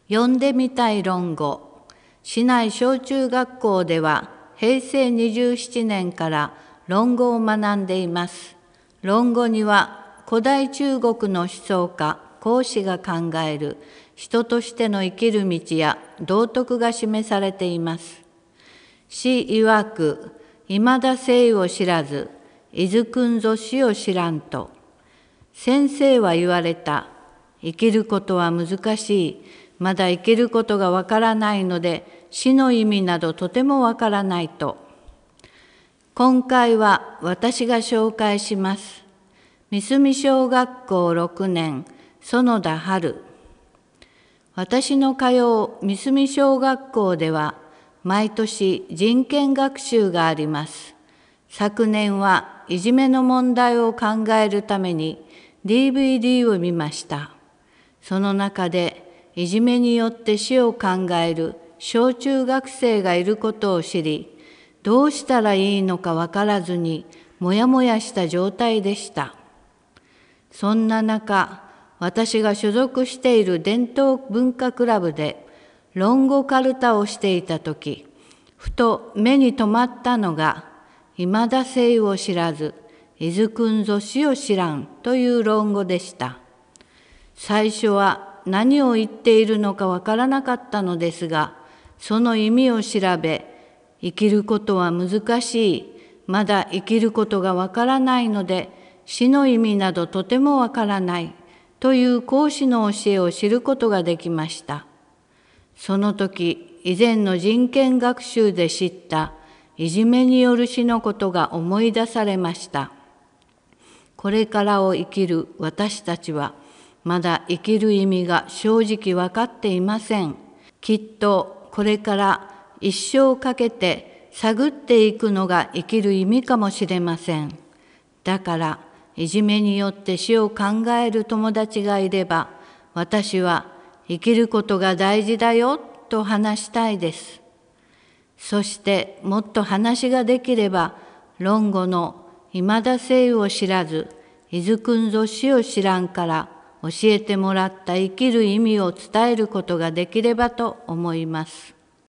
読んでみたい論語。市内小中学校では平成27年から論語を学んでいます。論語には古代中国の思想家、孔子が考える人としての生きる道や道徳が示されています。詩曰く、未だ生を知らず、いずくんぞ死を知らんと。先生は言われた。生きることは難しい。まだ生きることがわからないので、死の意味などとてもわからないと。今回は私が紹介します。三角小学校6年、園田春。私の通う三角小学校では、毎年人権学習があります。昨年はいじめの問題を考えるために DVD を見ました。その中でいじめによって死を考える小中学生がいることを知り、どうしたらいいのかわからずにもやもやした状態でした。そんな中、私が所属している伝統文化クラブで論語かるたをしていたとき、ふと目に留まったのが、未だ生を知らず、いずくんぞ死を知らんという論語でした。最初は何を言っているのかわからなかったのですが、その意味を調べ、生きることは難しい、まだ生きることがわからないので、死の意味などとてもわからないという孔子の教えを知ることができました。その時、以前の人権学習で知ったいじめによる死のことが思い出されました。これからを生きる私たちは、まだ生きる意味が正直分かっていません。きっとこれから一生かけて探っていくのが生きる意味かもしれません。だから、いじめによって死を考える友達がいれば、私は生きることが大事だよと話したいです。そしてもっと話ができれば、論語の未だ生を知らず、いずくんぞ死を知らんから教えてもらった生きる意味を伝えることができればと思います。